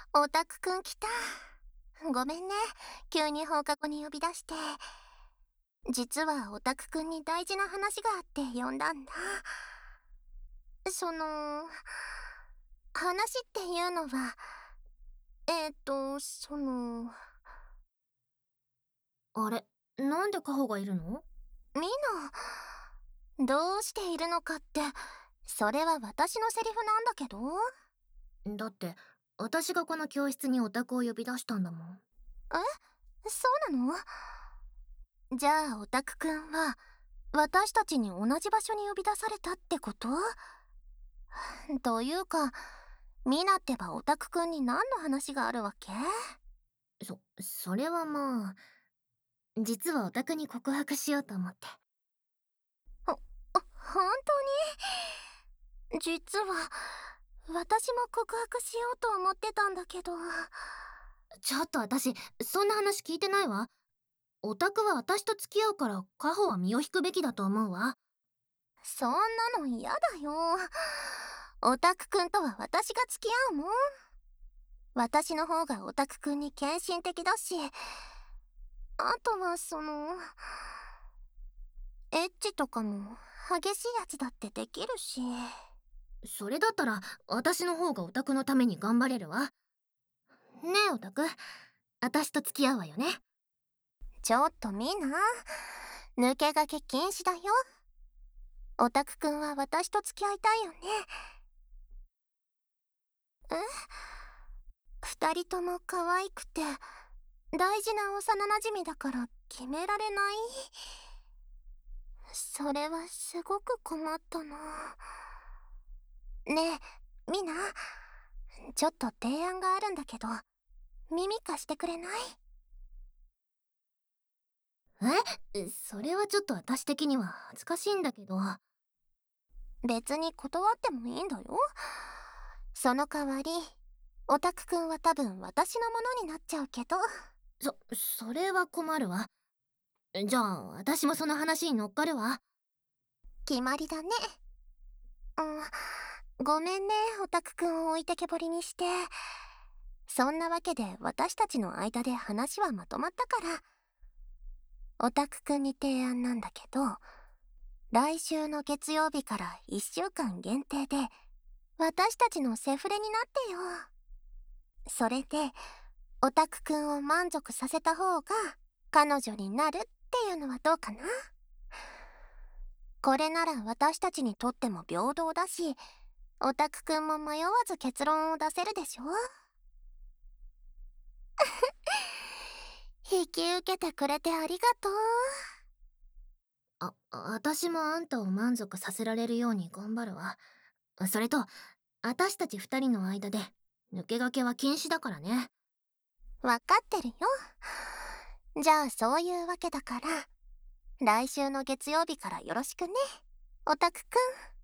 オタクくん来た。ごめんね。急に放課後に呼び出して。実はオタクくんに大事な話があって呼んだんだ。話っていうのは、 あれ、なんでカホがいるの？ ミノ、どうしているのかって、それは私のセリフなんだけど。 だって、私がこの教室にオタクを呼び出したんだもん。 そうなの？じゃあオタクくんは、私たちに同じ場所に呼び出されたってこと？というか、ミナってばオタクくんに何の話があるわけ？ それはまあ、実はオタクに告白しようと思って。 本当に？実は、私も告白しようと思ってたんだけど。 ちょっと私、そんな話聞いてないわ。オタクは私と付き合うから、カホは身を引くべきだと思うわ。 そんなの嫌だよ。オタクくんとは私が付き合うもん。私の方がオタクくんに献身的だし、あとはエッチとかも激しいやつだってできるし。 それだったら、私の方がオタクのために頑張れるわ。ねえ、オタク。私と付き合うわよね。 ちょっとみんな、抜け駆け禁止だよ。オタクくんは私と付き合いたいよね。え、二人とも可愛くて、大事な幼馴染だから決められない。それはすごく困ったな。ねえ、みんな、ちょっと提案があるんだけど、耳貸してくれない？ それはちょっと私的には恥ずかしいんだけど。 別に断ってもいいんだよ。その代わり、オタクくんは多分私のものになっちゃうけど。 それは困るわ。じゃあ、私もその話に乗っかるわ。 決まりだね。ごめんね、オタクくんを置いてけぼりにして。そんなわけで私たちの間で話はまとまったから、オタクくんに提案なんだけど、来週の月曜日から1週間限定で、私たちのセフレになってよ。それで、オタクくんを満足させた方が彼女になるっていうのはどうかな？これなら私たちにとっても平等だし、オタクくんも迷わず結論を出せるでしょ？引き受けてくれてありがとう。 私もあんたを満足させられるように頑張るわ。それと、私たち二人の間で、抜け駆けは禁止だからね。 わかってるよ。じゃあそういうわけだから、来週の月曜日からよろしくね、オタクくん。